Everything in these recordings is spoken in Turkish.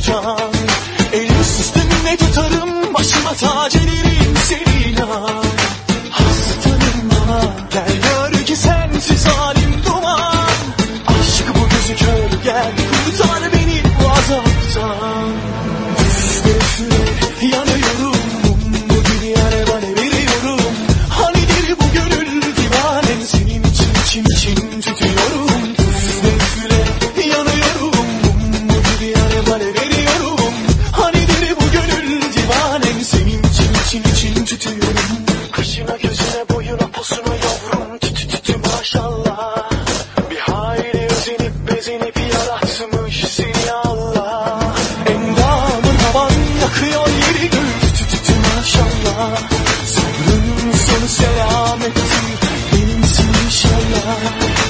azaltsan. El üstünde tutarım, başıma tac ederim seni inan. Hastalığıma gel gör ki sensiz halim duman. Aşk bu gözü kör, gel kurtar beni bu azaptan. Üfle üfle yanıyorum, bu gibi alev veriyorum. Hanidir bu gönül divanem, senin için tutuyorum. Üfle üfle yanıyorum, bu gibi alev veriyorum. Hanidir bu gönül divanem, senin için tutuyorum. Kaşına gözüne boyuna posuna yavrum, tütü maşallah. Bir hayli özenip bezenip yaratmış seni Allah. Endamın havan yakıyor yeri gül, tütü maşallah. Sabrın sonu selamettir, benimsin inşallah.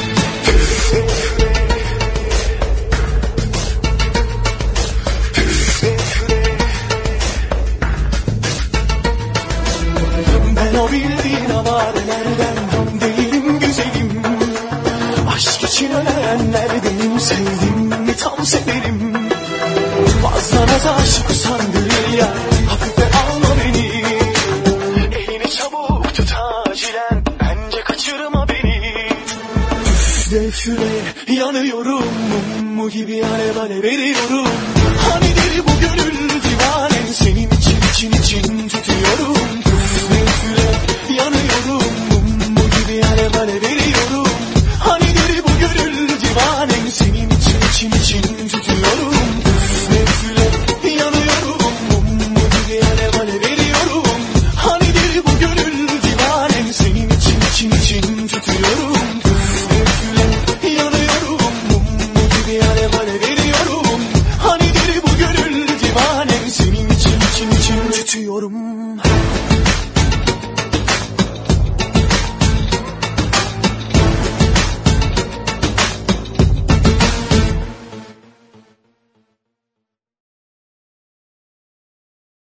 Ben o bildiğin avarelerden değilim güzelim. Aşk için ölenlerdenim, sevdim tam severim. Fazla naz aşık usandırır ya, hafife alma beni. Elini çabuk tut acilen, bence kaçırma beni. Üfle üfle yanıyorum, mum gibi alev veriyorum. Hanidir bu gönül divanem, senin için tutuyorum. Üfle üfle yanıyorum.